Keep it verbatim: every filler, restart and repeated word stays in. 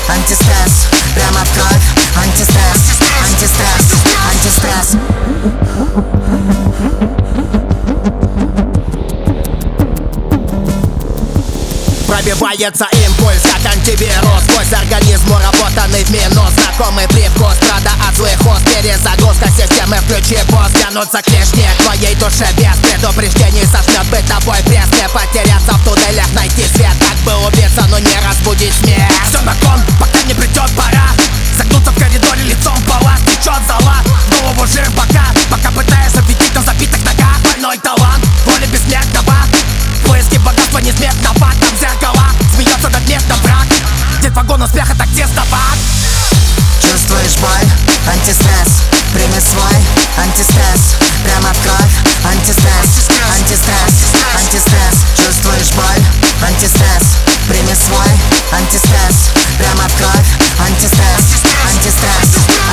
антистресс, прямо в кровь. Антистресс, антистресс, антистресс. Пробивается импульс, как антивирус. Сквозь организм уработанный в минус. Знакомый привкус, страда от злых уст. Перезагрузка системы, включи пост. Тянутся клешни к твоей душе без предупреждений. Сожмет бытовой пресс. Не потеряться в туннелях, найти свет. Как бы убиться, но не разбудить смерть. Все на кон, пока не придет пора. Согнуться в коридоре, лицом в пала. Течет зала, голову жир в бока. Пока пытаешься аппетитом забитых нога. Больной талант, воля бессмертного. Поиски богатства несметного. Там зеркала, смеется над местом враг. Дед вагон успеха так тесноват. Чувствуешь боль? Антистресс, прими свой антистресс, прямо в кровь. Антистресс, антистресс, антистресс. Чувствуешь боль? Антистресс, прими свой антистресс, прямо в кровь. Антистресс, антистресс,